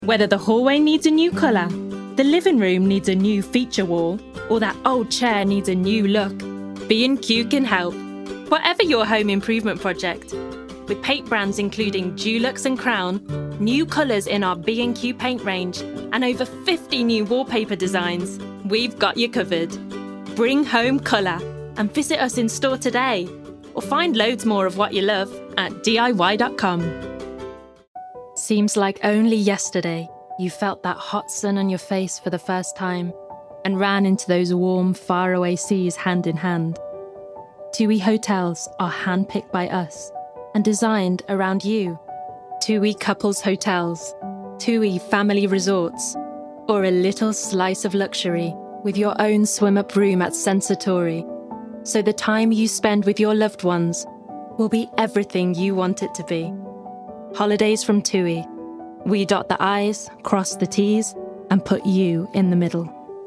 Whether the hallway needs a new colour, the living room needs a new feature wall, or that old chair needs a new look, B&Q can help. Whatever your home improvement project. With paint brands including Dulux and Crown, new colours in our B&Q paint range, and over 50 new wallpaper designs, we've got you covered. Bring home colour and visit us in store today, or find loads more of what you love at DIY.com. Seems like only yesterday you felt that hot sun on your face for the first time and ran into those warm, faraway seas hand in hand. TUI hotels are handpicked by us and designed around you. TUI couples hotels, TUI family resorts, or a little slice of luxury with your own swim-up room at Sensatori. So the time you spend with your loved ones will be everything you want it to be. Holidays from TUI. We dot the I's, cross the T's, and put you in the middle.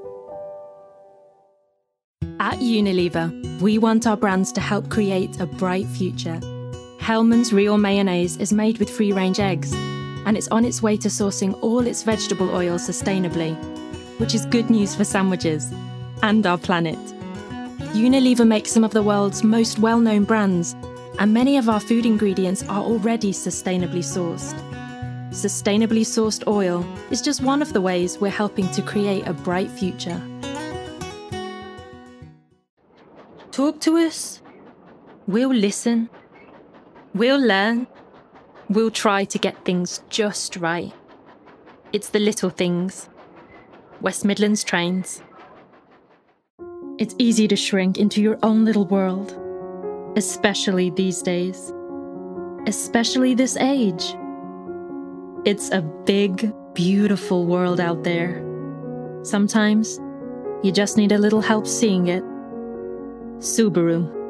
At Unilever, we want our brands to help create a bright future. Hellmann's Real Mayonnaise is made with free-range eggs, and it's on its way to sourcing all its vegetable oil sustainably, which is good news for sandwiches and our planet. Unilever makes some of the world's most well-known brands, and many of our food ingredients are already sustainably sourced. Sustainably sourced oil is just one of the ways we're helping to create a bright future. Talk to us. We'll listen. We'll learn. We'll try to get things just right. It's the little things. West Midlands Trains. It's easy to shrink into your own little world. Especially these days. Especially this age. It's a big, beautiful world out there. Sometimes, you just need a little help seeing it. Subaru.